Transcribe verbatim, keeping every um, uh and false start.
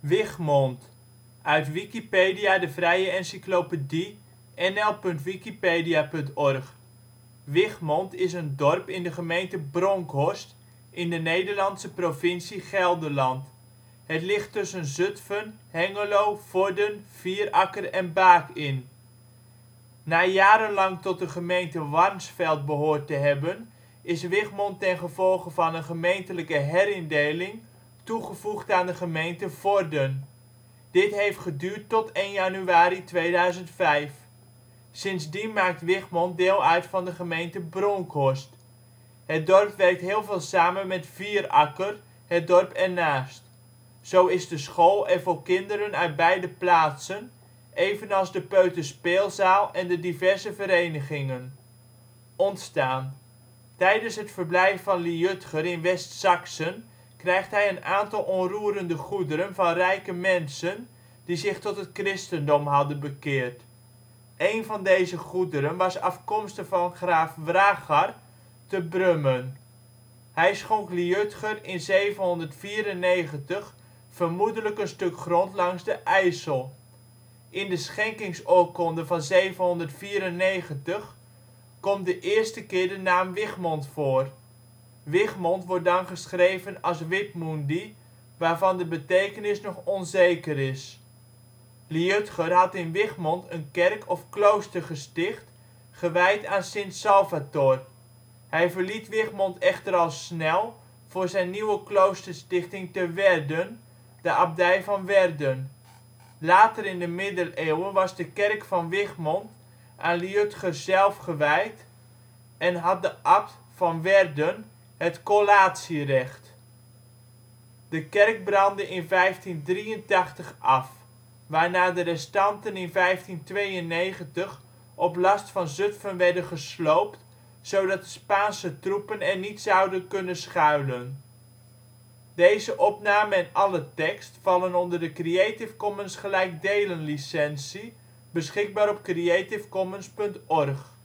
Wichmond, uit Wikipedia, de vrije encyclopedie. N L punt wikipedia punt org. Wichmond is een dorp in de gemeente Bronckhorst in de Nederlandse provincie Gelderland. Het ligt tussen Zutphen, Hengelo, Vorden, Vierakker en Baak in. Na jarenlang tot de gemeente Warnsveld behoort te hebben, is Wichmond ten gevolge van een gemeentelijke herindeling toegevoegd aan de gemeente Vorden. Dit heeft geduurd tot één januari tweeduizend vijf. Sindsdien maakt Wichmond deel uit van de gemeente Bronckhorst. Het dorp werkt heel veel samen met Vierakker, het dorp ernaast. Zo is de school er voor kinderen uit beide plaatsen, evenals de peuterspeelzaal en de diverse verenigingen. Ontstaan: tijdens het verblijf van Liudger in West-Saksen krijgt hij een aantal onroerende goederen van rijke mensen die zich tot het christendom hadden bekeerd. Een van deze goederen was afkomstig van graaf Wrachar te Brummen. Hij schonk Liudger in zevenhonderdvierennegentig vermoedelijk een stuk grond langs de IJssel. In de schenkingsoorkonde van zevenhonderdvierennegentig komt de eerste keer de naam Wichmond voor. Wichmond wordt dan geschreven als Withmundi, waarvan de betekenis nog onzeker is. Liudger had in Wichmond een kerk of klooster gesticht, gewijd aan Sint Salvator. Hij verliet Wichmond echter al snel voor zijn nieuwe kloosterstichting te Werden, de abdij van Werden. Later in de middeleeuwen was de kerk van Wichmond aan Liudger zelf gewijd en had de abt van Werden het collatierecht. De kerk brandde in vijftien drieëntachtig af, waarna de restanten in vijftien tweeënnegentig op last van Zutphen werden gesloopt, zodat de Spaanse troepen er niet zouden kunnen schuilen. Deze opname en alle tekst vallen onder de Creative Commons gelijkdelen licentie, beschikbaar op creativecommons punt org